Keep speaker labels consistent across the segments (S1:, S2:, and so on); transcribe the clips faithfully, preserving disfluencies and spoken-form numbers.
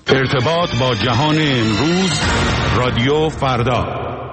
S1: ارتباط با جهان امروز، رادیو فردا.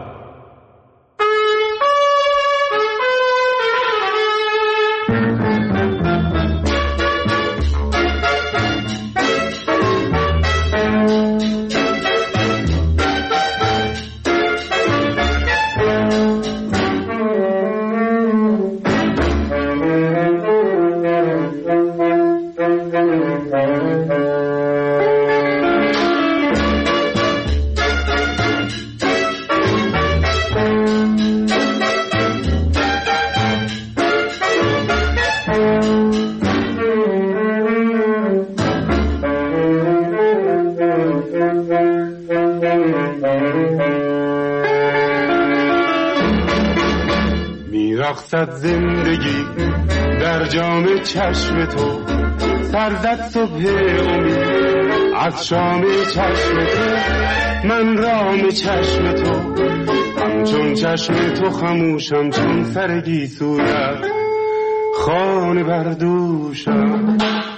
S2: میرقصد زندگی در جام چشم تو، سرزد صبح امید از شام چشم تو. من رام چشم تو، همچون چشم تو خموشم، چون سر گیسویت خانه بردوشم.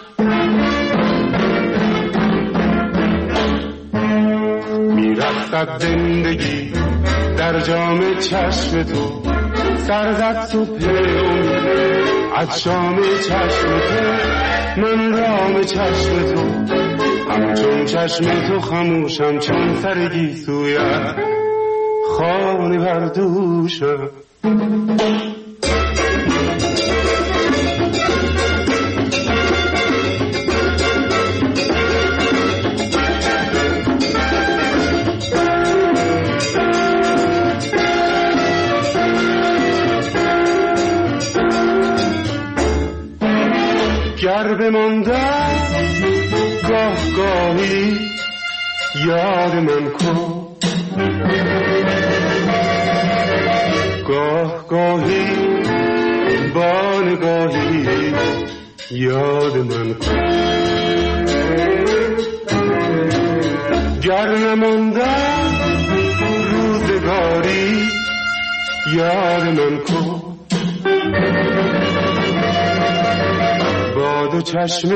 S2: میرقصد زندگی در جام چشم تو، سرزد صبح امید از شام چشم تو. من رام چشم تو، همچون چشم تو خموشم، چون سر گیسویت خانه بردوشم. گر بماندم گاه گاهی یاد من کن، گاه گاهی با نگاهی یاد من کن. گر نماندم روزگاری یاد من کن، با دو چشم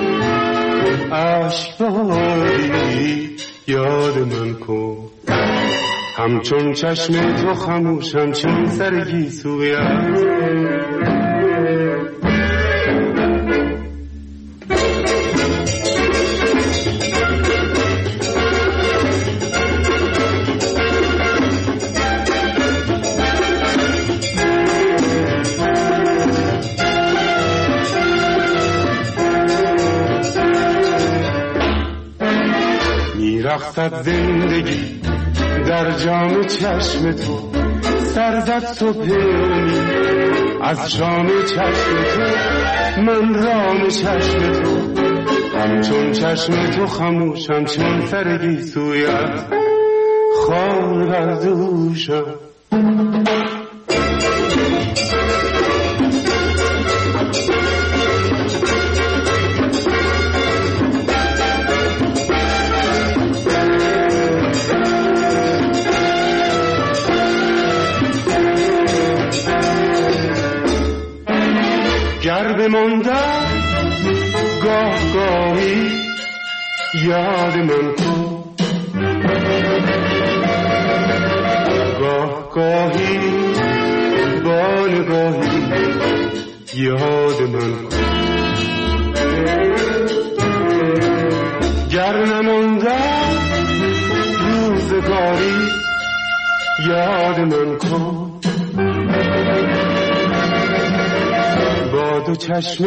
S2: اشک باری یاد من کن. همچون چشم تو خموشم، چون سر گیسویت میرقصد زندگی در جام چشم تو، سرزد صبح امید از شام چشم تو. من رام چشم تو، همچون چشم تو خموشم، چون سر گیسویت خانه بردوشم. گر بماندم گاه گاهی یاد من کن، گاه گاهی با نگاهی یاد من کن. گر نماندم روزگاری یاد من کن، با دو چشم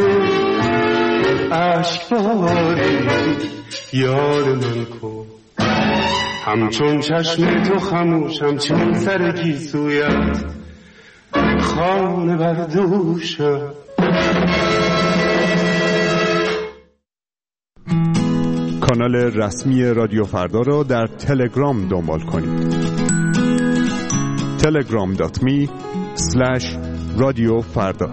S2: اشک باری یاد من کن. همچون چشم تو خموشم، چون سر گیسویت خانه بردوشم.
S3: کانال رسمی رادیو فردا را در تلگرام دنبال کنید. تلگرام دات می اسلش رادیو فردا.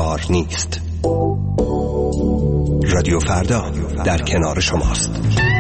S4: قرار نیست. رادیو فردا در کنار شماست.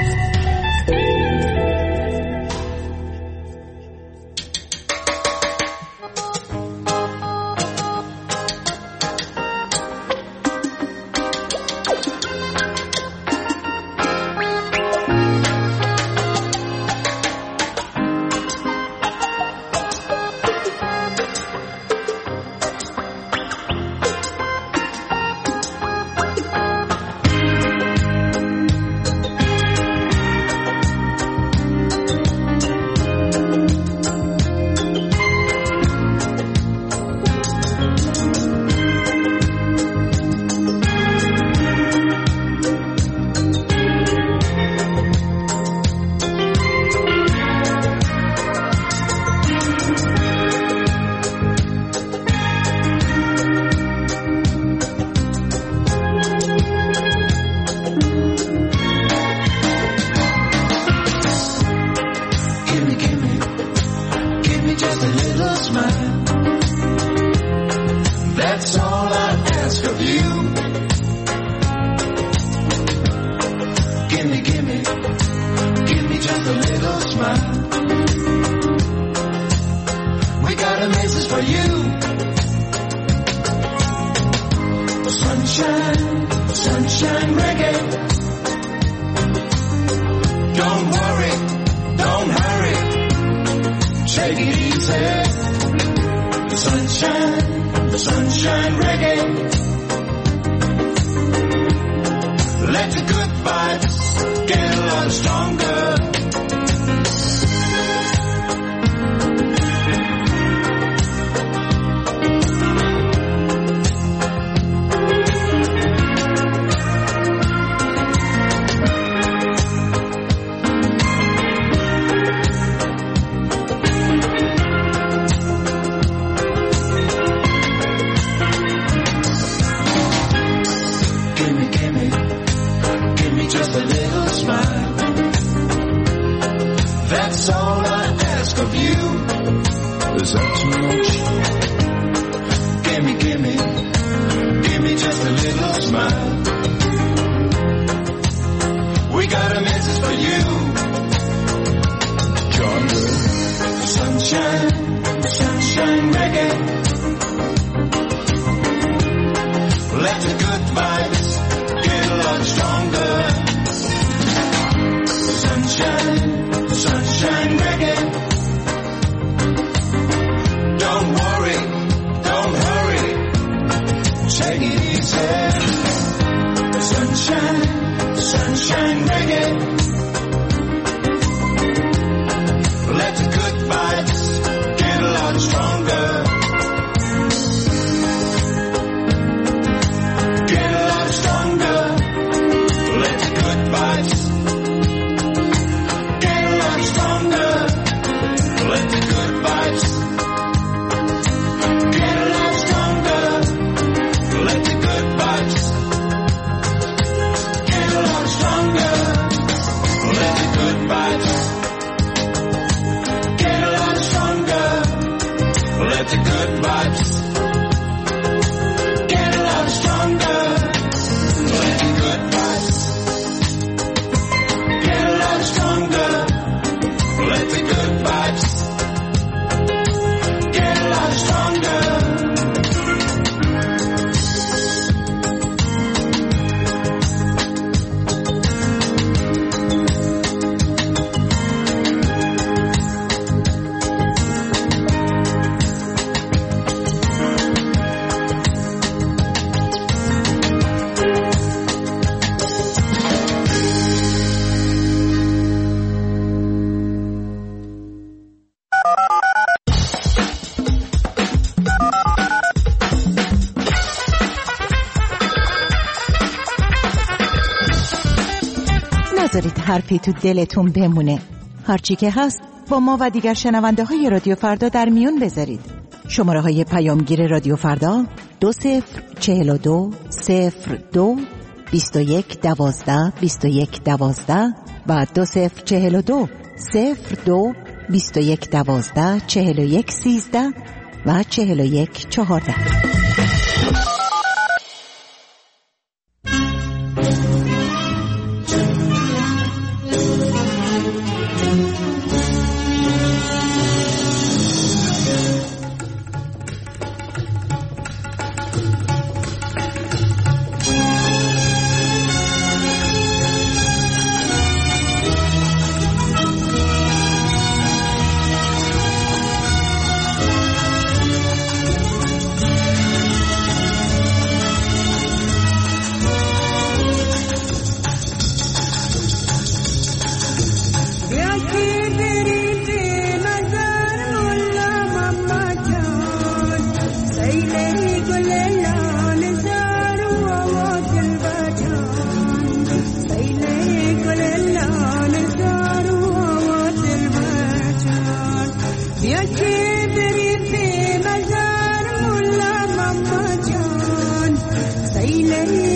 S5: نذارید حرفی تو دلتون بمونه. هرچی که هست با ما و دیگر شنونده های رادیو فردا در میون بذارید. شماره های پیامگیر رادیو فردا دو صفر چهل و دو صفر دو بیست و یک دوازده بیست و یک دوازده و دو صفر چهل و دو صفر دو بیست و یک دوازده چهل و یک سیزده و چهل و یک چهارده.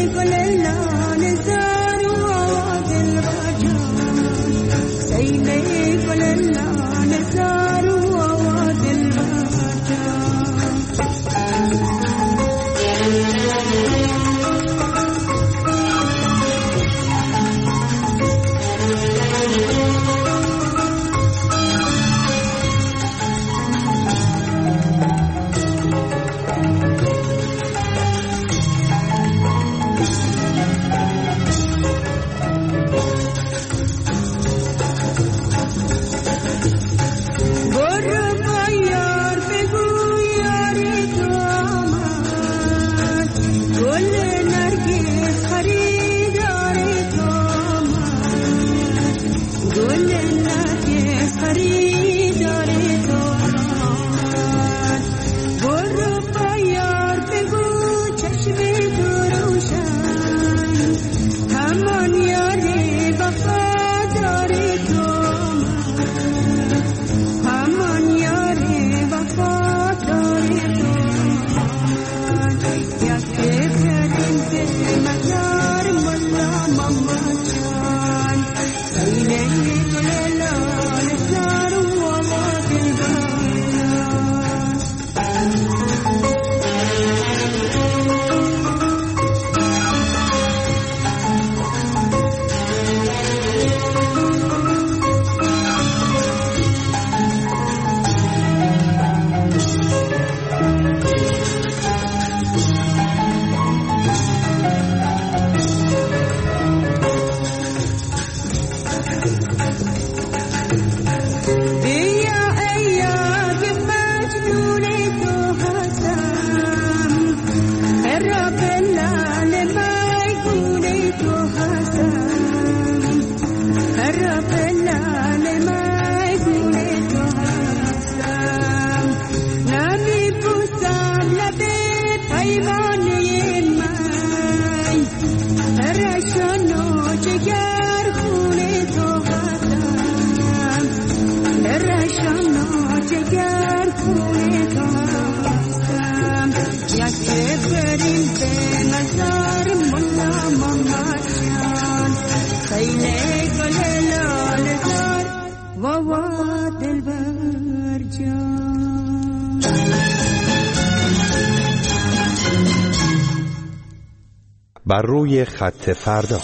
S4: بر روی خط فردا.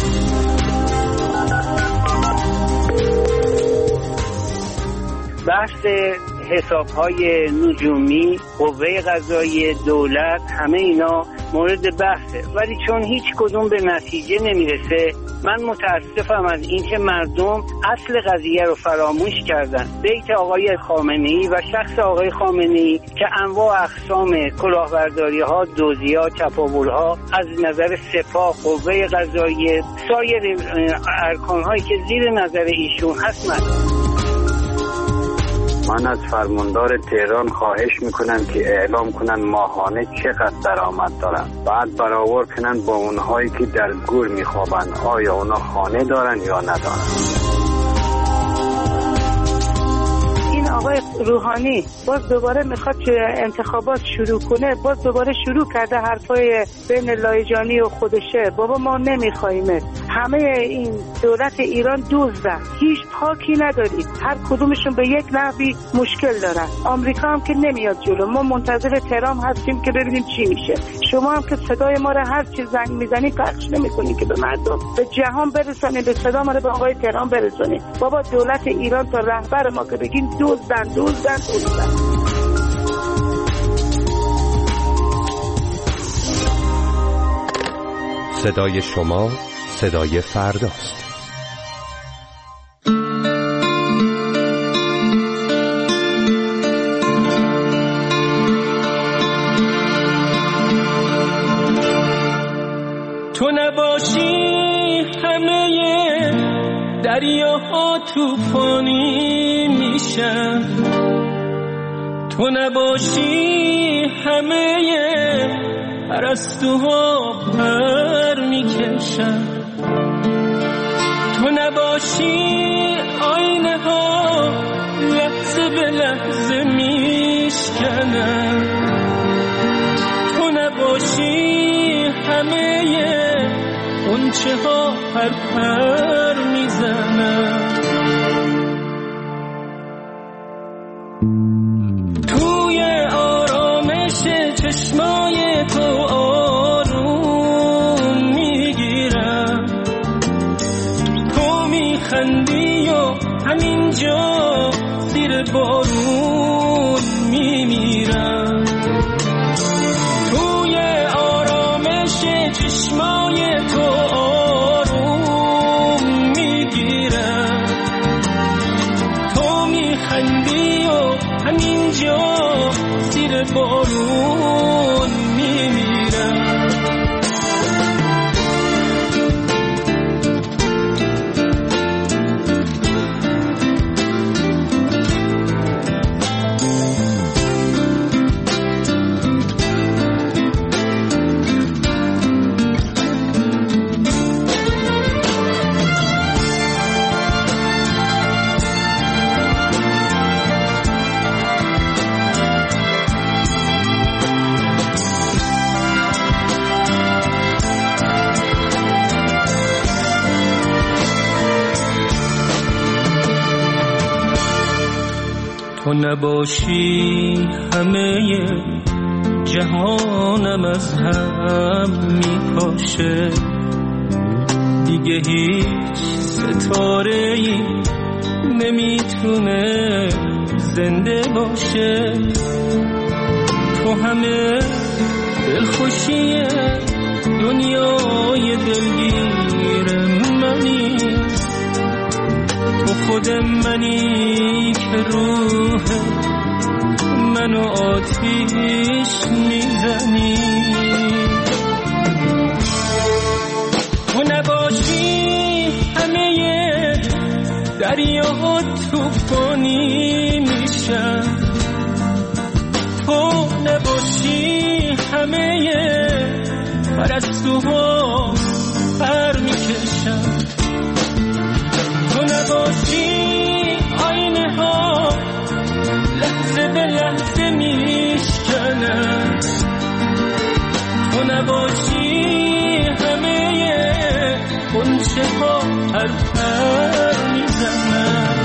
S6: بحث حساب‌های نجومی، قوه قضاییه، دولت، همه اینا مورد بحثه، ولی چون هیچ کدوم به نتیجه نمیرسه من متاسفم از اینکه مردم اصل قضیه رو فراموش کردن. بیت آقای خامنه‌ای و شخص آقای خامنه‌ای که انواع اقسام کلاهبرداری‌ها، دزدی‌ها، چپاول‌ها از نظر سپاه، قوه قضاییه، سایر ارکان‌هایی که زیر نظر ایشون هست. من
S7: من از فرماندار تهران خواهش میکنم که اعلام کنن ماهانه چقدر درآمد دارن، بعد برآورد کنن با اونهایی که در گور میخوابن، آیا اونا خانه دارن یا ندارن.
S8: آقای روحانی باز دوباره میخواد که انتخابات شروع کنه، باز دوباره شروع کرده حرفای بین لایجانی و خودشه. بابا ما نمیخوایمه، همه این دولت ایران دزدن، هیچ پاکی ندارید، هر کدومشون به یک نحوی مشکل دارن. آمریکا هم که نمیاد جلو، ما منتظر تهران هستیم که ببینیم چی میشه. شما هم که صدای ما رو هر چی زنگ میزنید پخش نمیکنید که به مردم، به جهان برسونید، به صدا ما رو به آقای تهران برسونید. بابا دولت ایران تا رهبر ما که بگین دزدن دزدن دزدن.
S4: صدای شما صدای فرداست.
S9: تو نباشی همه دریاها طوفانی میشن، تو نباشی همه پرستوها پر میکشن، تو نباشی آینه ها لحظه به لحظه میشکنن، تو نباشی همه غنچه ها پر پر میزنن. توی آرامش چشمای تو آروم میگیرم، تو میخندی و همینجا زیر بارون میمیرم. توی آرامش چشمای تو آروم میگیرم، تو میخندی و همینجا زیر بارون میمیرم. تو نباشی همه جهانم از هم میپاشه، دیگه هیچ ستاره‌ای نمیتونه زنده باشه. تو همه دلخوشی دنیای دلگیر منی، تو خود منی که روح منو آتیش میزنی. تو نباشی همه دریا طوفانی میشن، تو نباشی همه پرستوها پر میکشن، تو نباشی آینه ها لحظه به لحظه میشکنن، تو نباشی همه غنچه ها پر پر میزنن.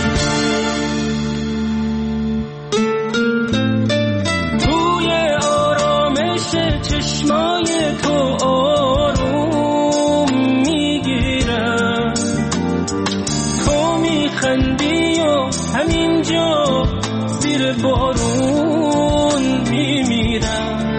S9: توی آرامش چشمای تو آروم میگیرم، تو میخندی و همینجا زیر بارون میمیرم.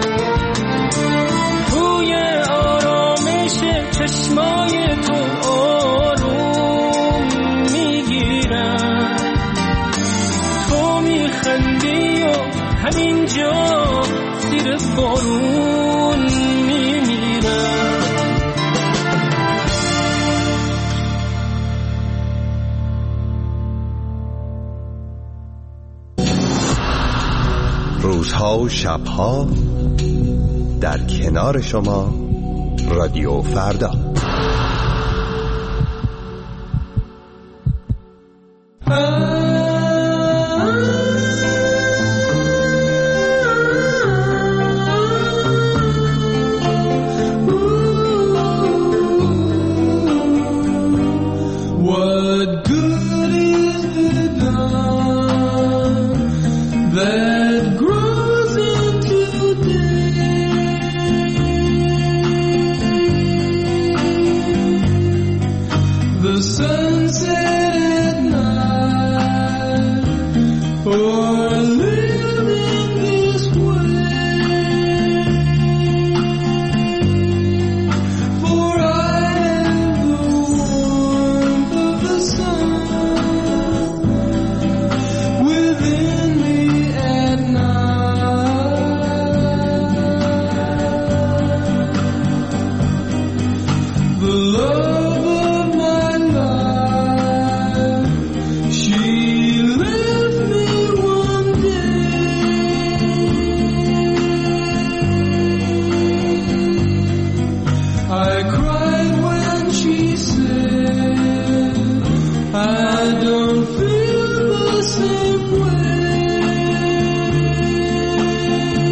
S9: توی آرامش چشمای تو آروم میگیرم، تو میخندی و همینجا زیر بارون میمیرم.
S4: روزها و شبها در کنار شما رادیو فردا.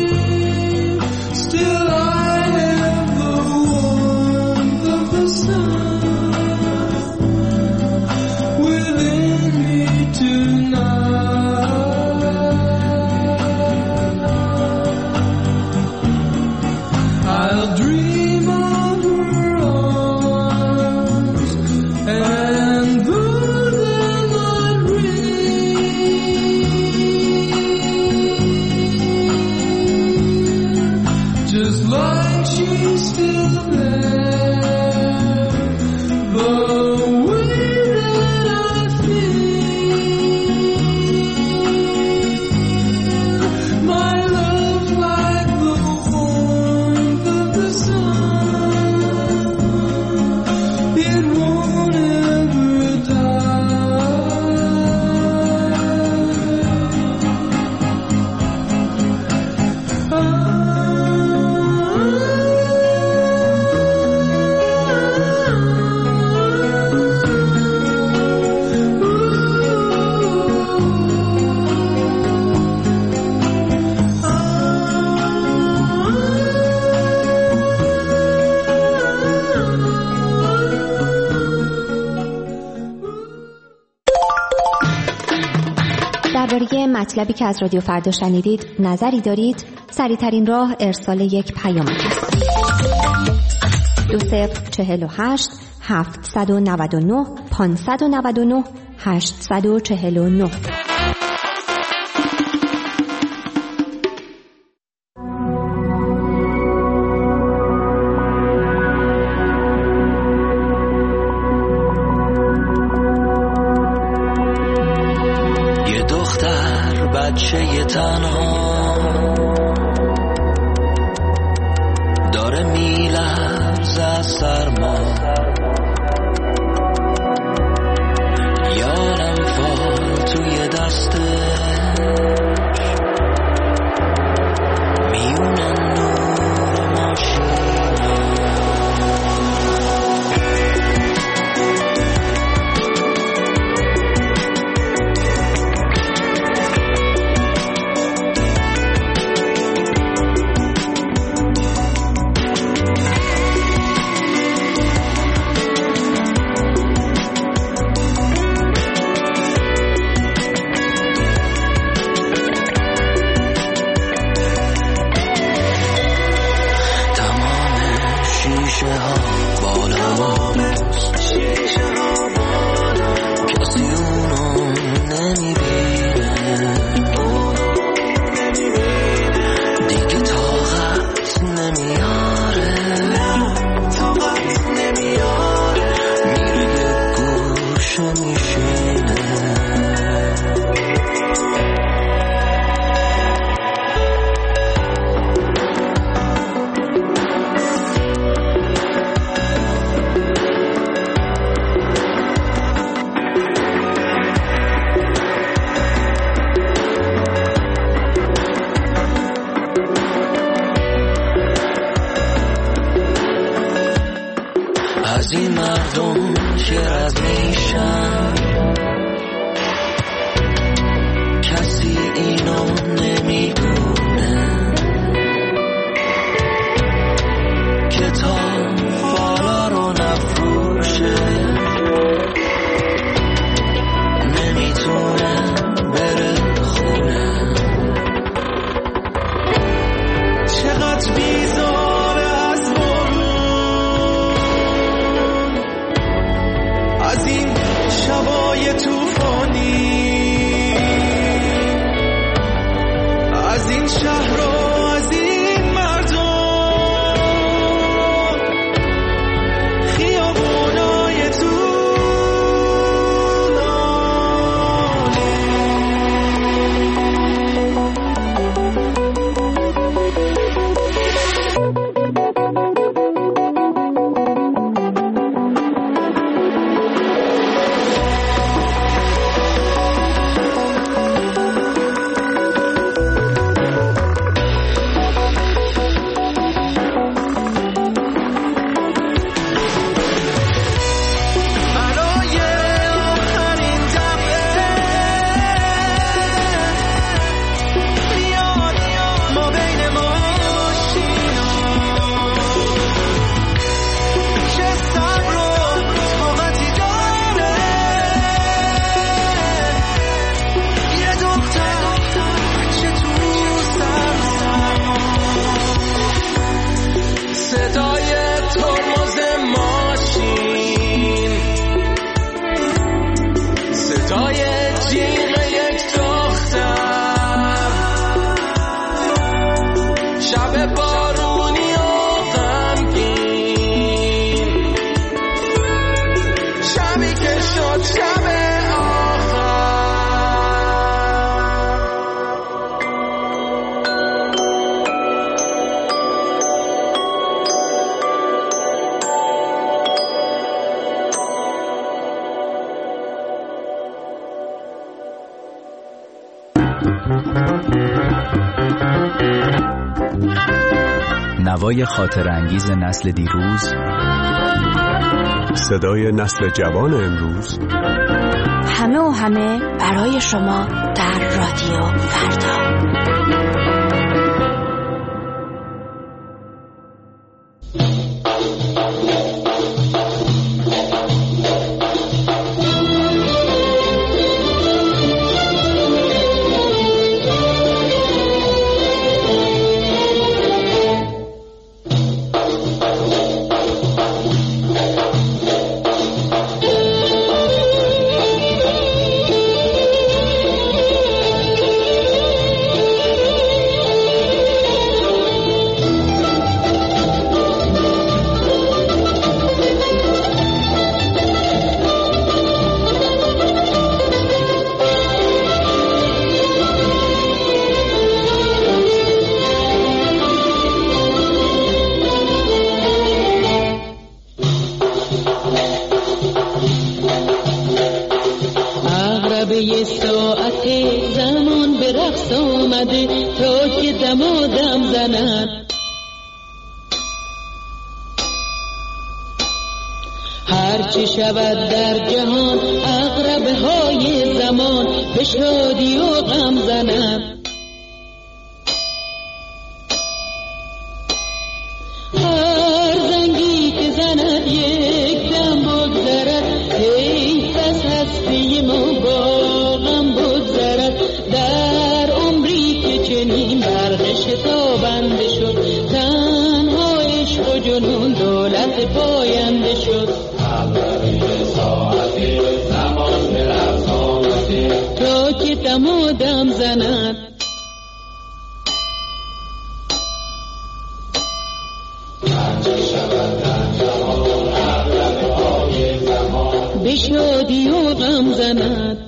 S10: Still I have the warmth of the sun. مطلبی که از رادیو فردا شنیدید نظری دارید؟ سریع‌ترین راه ارسال یک پیام است. دو صفر چهل و هشت هفتصد و نود و نه پانصد و نود و نه هشتصد و چهل و نه.
S11: بچه تنها داره میلرزه از سرما، یارم فال توی دستش میونه نور ماشینا. از این مردم که رد میشن کسی اینو نمیدونه، کتاب فالا رو نفروشه، نمیتونه بره خونه. چقدر بیزاره از از این شبای توفانی، از این شهر و از این مردم، خیابونای
S12: نوای خاطر انگیز نسل دیروز،
S3: صدای نسل جوان امروز،
S13: همه و همه برای شما در رادیو فردا.
S14: عقربه ساعت زمان به رقص آمده تا که دمادم زند. هرچی شود در جهان عقربه های زمان به شادی و غم زند. هر زنگی که زند یک دم بگذرد، حیف از هستی ما با غم بگذرد. در عمری که چنین برق شتابنده شد، تنها عشق و جنون دولت پاینده شد. تا که دمادم زند. به شادی و غم زند.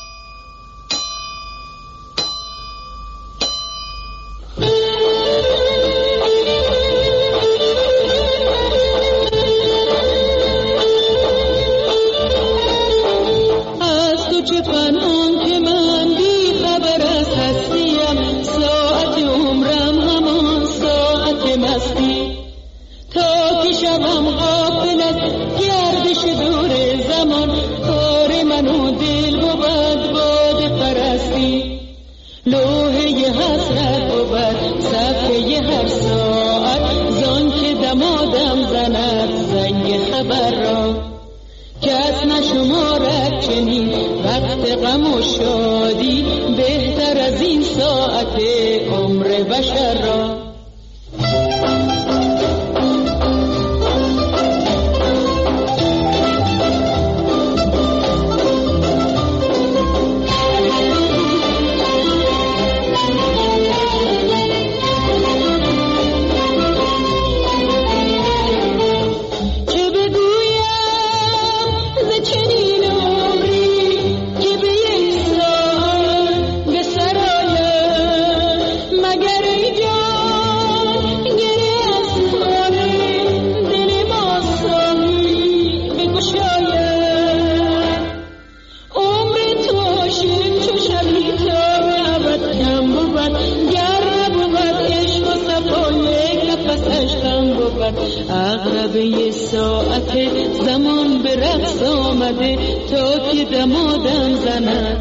S14: عقربه ساعت زمان به رقص آمده تا که دمادم زند.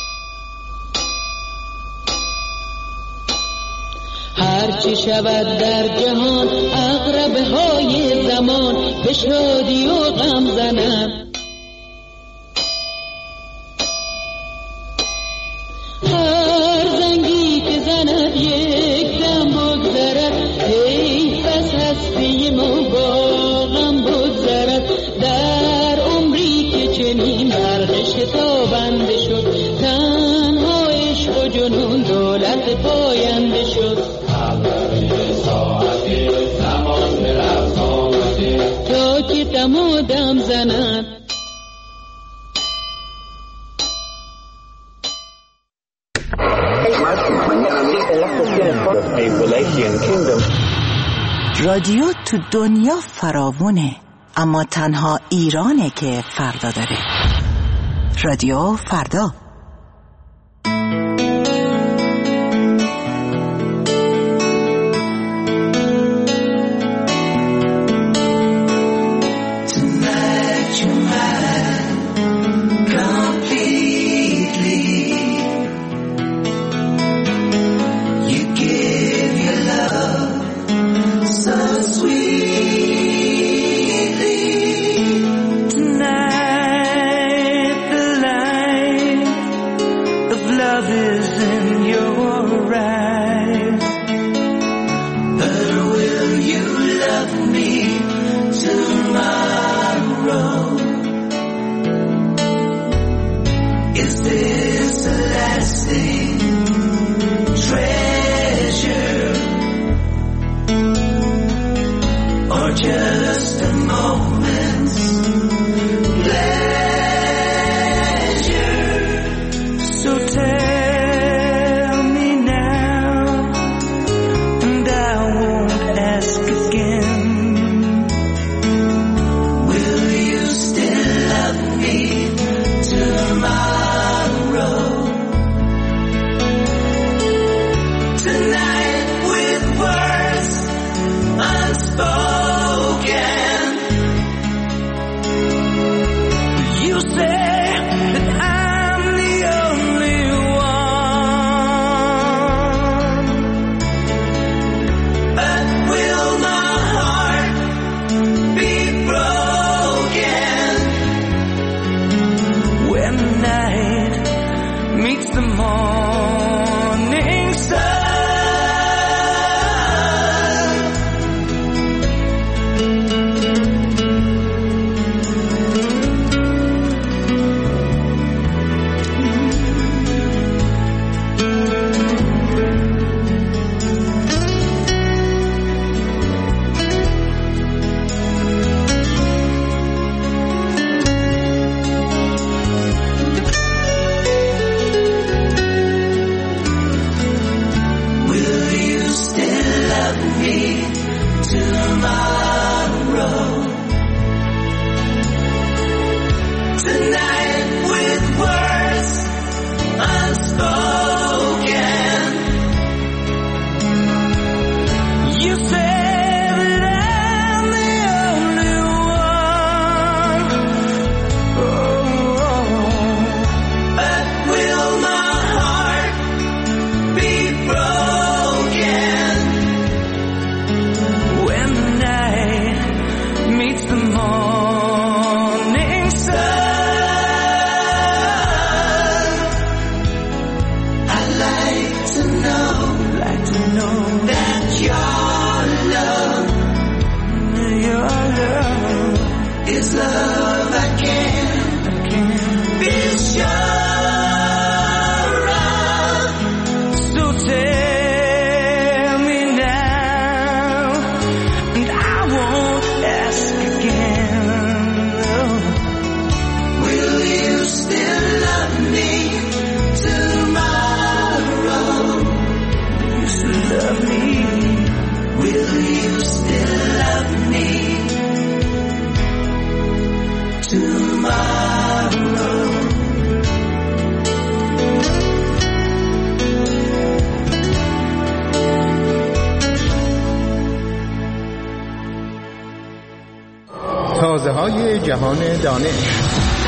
S14: هرچی شود در جهان عقربه های زمان به شادی و غم زند. هر زنگی که زند یک دم بگذرد، حیف از هستی ما با غم بگذرد. در عمری که چنین برق شتابنده شد، تنها عشق و جنون دولت پاینده شد. تا که دمادم زند.
S5: رادیو تو دنیا فراوونه، اما تنها ایرانه که فردا داره. رادیو فردا.
S11: Tonight the light love again. Be sure of. So tell me now, and I won't ask again. Will you still love me tomorrow? You still love me. Will you still love me tomorrow?
S15: تازه های جهان دانش.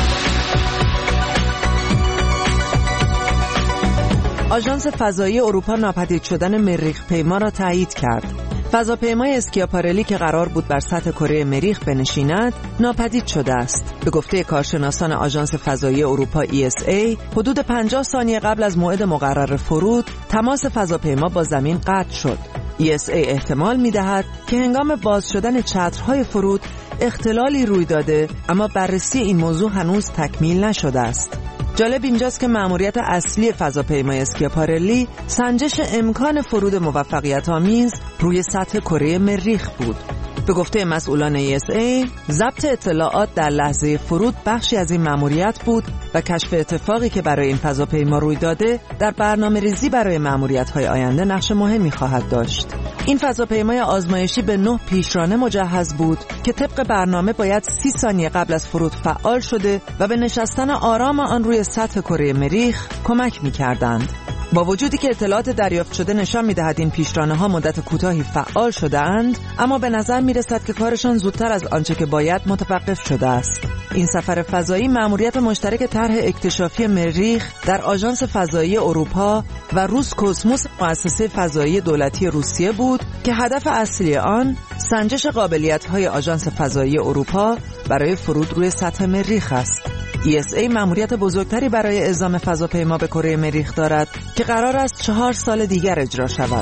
S16: آژانس فضایی اروپا ناپدید شدن مریخ پیما را تایید کرد. فضاپیمای اسکیاپارلی که قرار بود بر سطح کره مریخ بنشیند، ناپدید شده است. به گفته کارشناسان آژانس فضایی اروپا ای اس ای، حدود پنجاه ثانیه قبل از موعد مقرر فرود، تماس فضاپیما با زمین قطع شد. ای اس ای احتمال می‌دهد که هنگام باز شدن چترهای فرود اختلالی روی داده، اما بررسی این موضوع هنوز تکمیل نشده است. جالب اینجاست که مأموریت اصلی فضاپیمای اسکیاپارلی سنجش امکان فرود موفقیت آمیز روی سطح کره مریخ بود. به گفته مسئولان ای اس ای، ضبط اطلاعات در لحظه فرود بخشی از این مأموریت بود و کشف اتفاقی که برای این فضاپیما روی داده در برنامه‌ریزی برای مأموریت‌های آینده نقش مهمی خواهد داشت. این فضاپیمای آزمایشی به نه پیشرانه مجهز بود که طبق برنامه باید سی ثانیه قبل از فرود فعال شده و به نشستن آرام آن روی سطح کره مریخ کمک می‌کردند. با وجودی که اطلاعات دریافت شده نشان می‌دهد این پیشرانه‌ها مدت کوتاهی فعال شده‌اند، اما به نظر می‌رسد که کارشان زودتر از آنچه که باید متوقف شده است. این سفر فضایی مأموریت مشترک طرح اکتشافی مریخ در آژانس فضایی اروپا و روسکوسموس، مؤسسه فضایی دولتی روسیه بود که هدف اصلی آن سنجش قابلیت‌های آژانس فضایی اروپا برای فرود روی سطح مریخ است. ای اس ای مأموریت بزرگتری برای اعزام فضاپیما به کره مریخ دارد که قرار است چهار سال دیگر اجرا شود.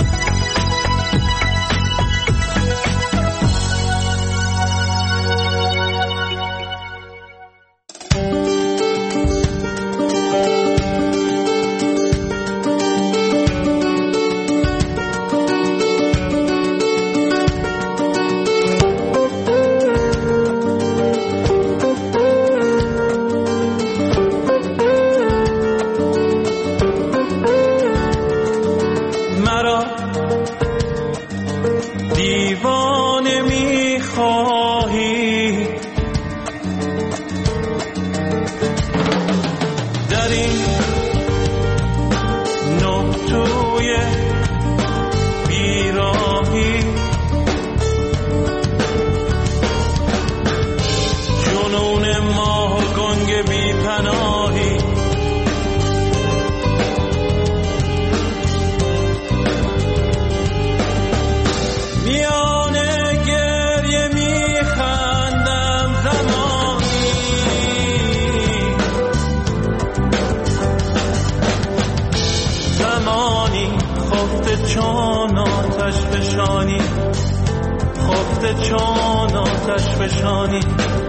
S11: چون آتش فشانی، خفته چون آتش فشانی.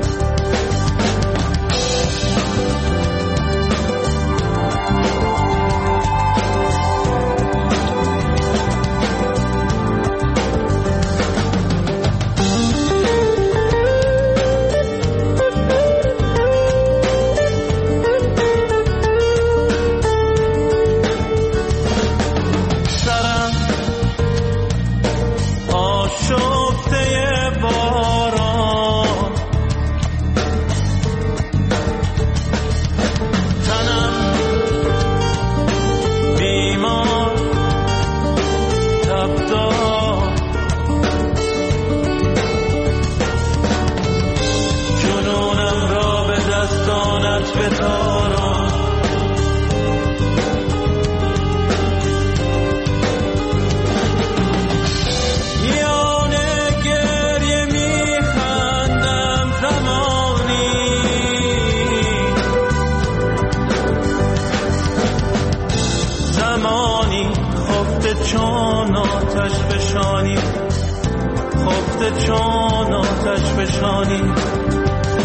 S11: چون آتش فشانی، خفته چون آتش فشانی.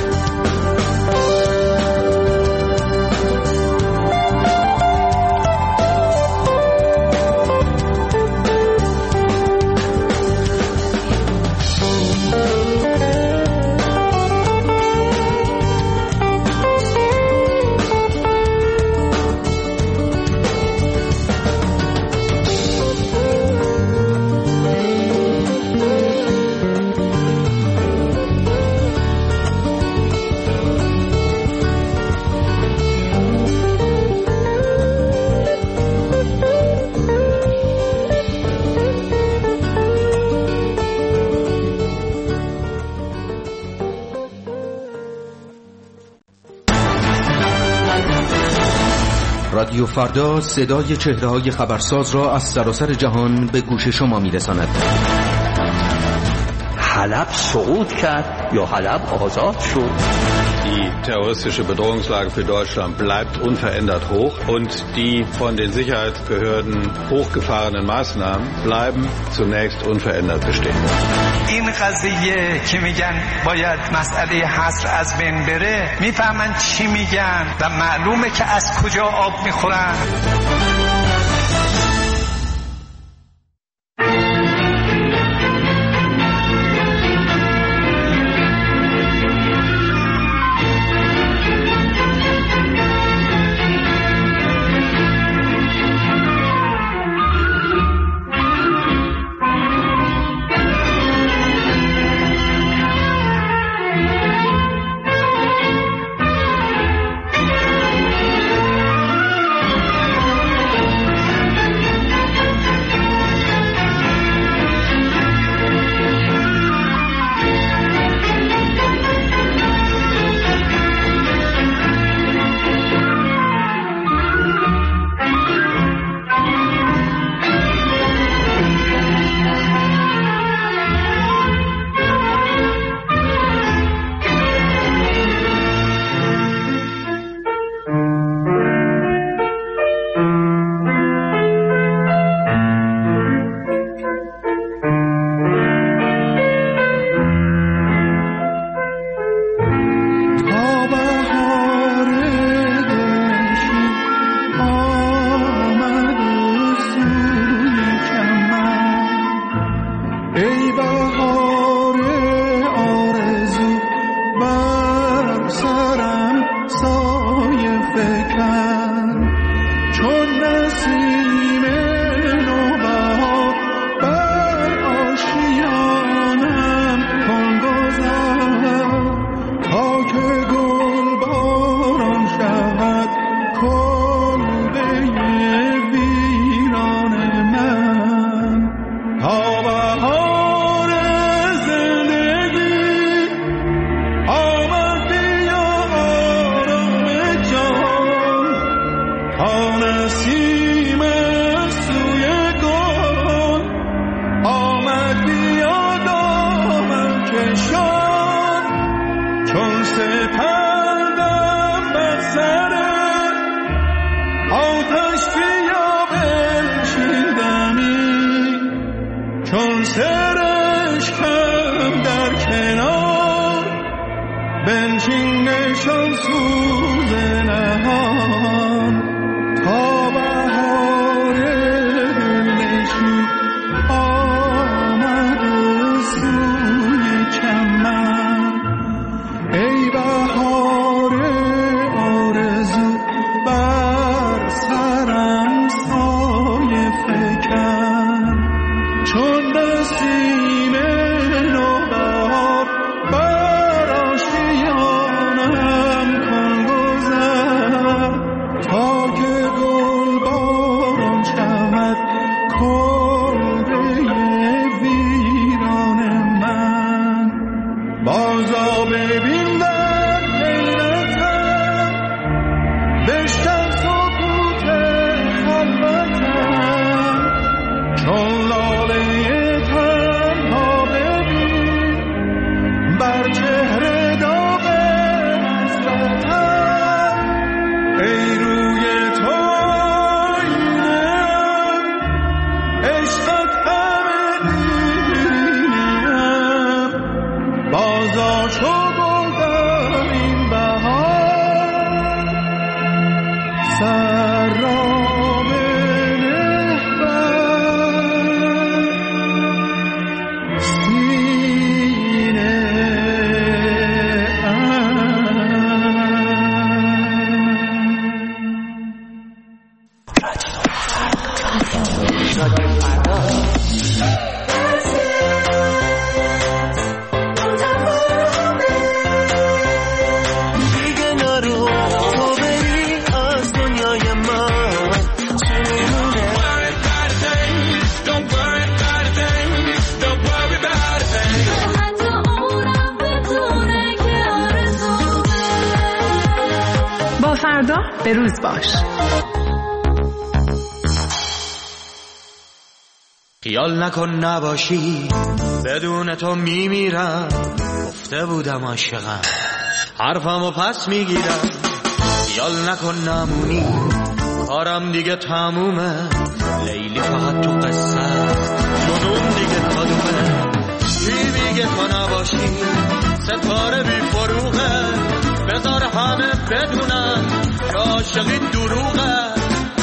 S17: رادیو فردا صدای چهره‌های خبرساز را از سراسر جهان به گوش شما می‌رساند.
S18: حلب سقوط کرد یا حلب آزاد شد.
S1: Die terroristische Bedrohungslage für Deutschland bleibt unverändert hoch und die von den Sicherheitsbehörden hochgefahrenen Maßnahmen bleiben zunächst unverändert bestehen.
S19: این قضیه که میگن باید مسئله حصر از بین بره، میفهمن چی میگن و معلومه که از کجا آب میخورن.
S20: فردا به روز باش. خیال نکن نباشی بدون تو میمیرم، گفته بودم عاشقم حرفمو پس میگیرم. خیال نکن نمونی کارم دیگه تمومه، لیلی فقط تو قصه است جنون دیگه کدومه. کی میگه تو نباشی ستاره بی فروغه، بذار همه بدونن که عاشقی دروغه.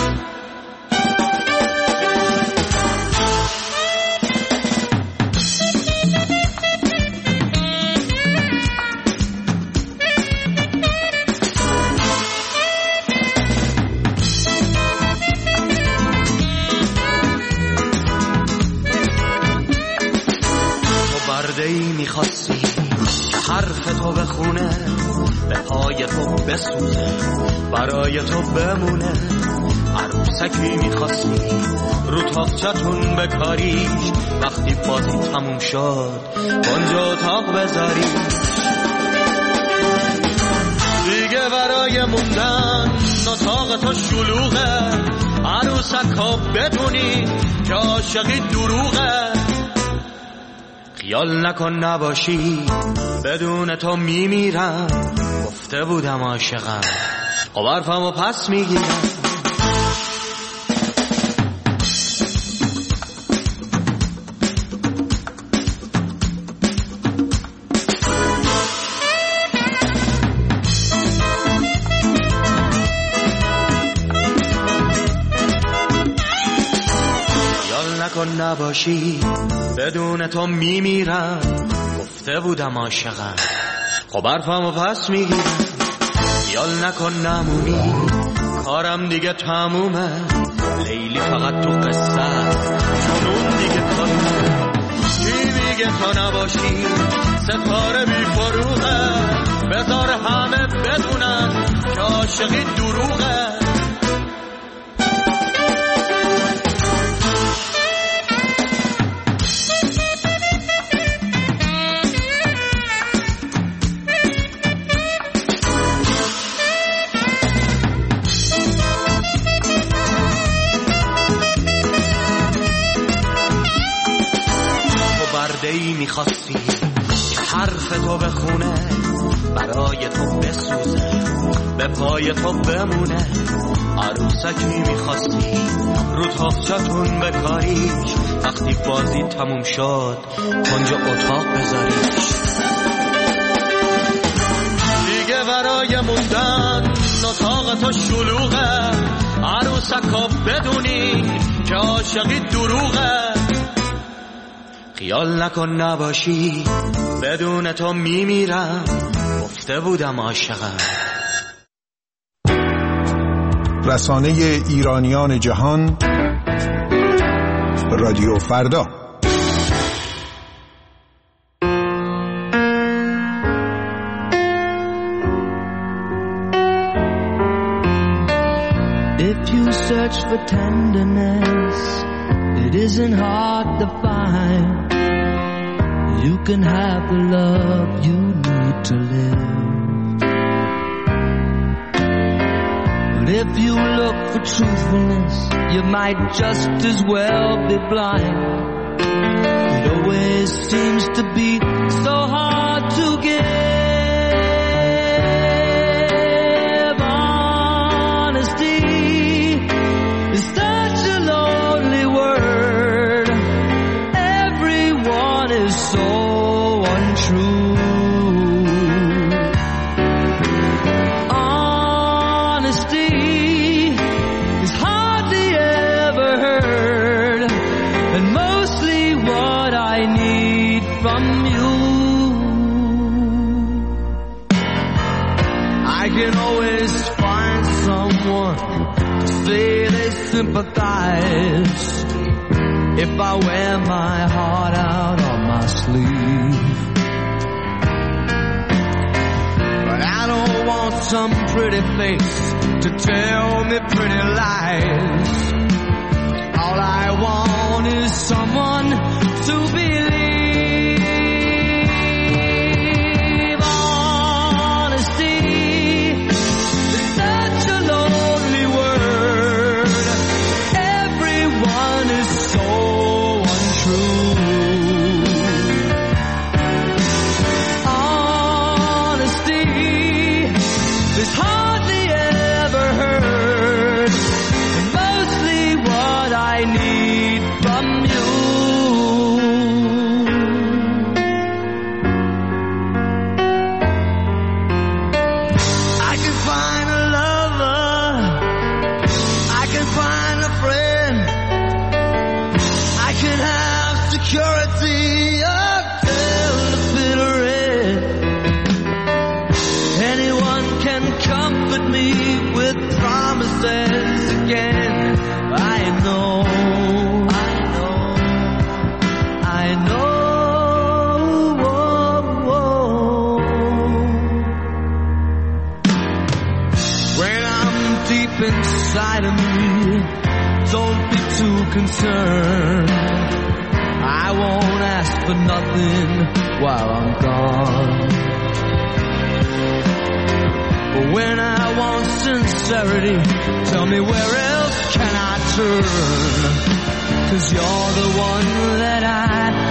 S20: ای میخواستی که حرف تو بخونه، به پای تو بسوزه برای تو بمونه. عروسکی میخواستی رو تاقچتون بکاریش، وقتی بازی تموم شد اونجا اتاق بذاریش. دیگه برای موندن اتاق تو شلوغه، عروسک ها بدونی که عاشقی دروغه. خیال نکن نباشی بدون تو میمیرم، گفته بودم عاشقم خب حرفمو پس میگیرم. خیال نکن نباشی بدون تو میمیرم، گفته بودم عاشقم خب حرفمو پس میگیرم. خیال نکن نمونی کارم دیگه تمومه، لیلی فقط تو قصه است جنون دیگه کدومه. کی میگه تو نباشی ستاره بی فروغه، بذار همه بدونن که عاشقی دروغه. ای میخواستی که حرف تو بخونه، برای تو بسوزه به پای تو بمونه. عروسکی میخواستی رو تاقچتون بکاریش، وقتی بازی تموم شد کنج اتاق بذاریش. دیگه برای موندن اتاق تو شلوغه، عروسکا بدونی که عاشقی دروغه. خیال نکن نباشی بدون تو میمیرم، گفته بودم عاشقم.
S15: رسانه ایرانیان جهان، رادیو فردا.
S9: If you search for tenderness, it isn't hard to find. You can have the love you need to live. But if you look for truthfulness, you might just as well be blind. It always seems to be so hard to give. Honesty is such a lonely word. Everyone is so untrue. Honesty is hardly ever heard, and mostly what I need from you. I can always find someone to say they sympathize if I wear my heart out on my sleeve. But I don't want some pretty face to tell me pretty lies. All I want is someone to believe. Honesty is such a lonely word. Everyone is so me with promises again. I know, I know, I know. Whoa, whoa. When I'm deep inside of me, don't be too concerned. I won't ask for nothing while I'm gone. But when I want sincerity, tell me where else can I turn? 'Cause you're the one that I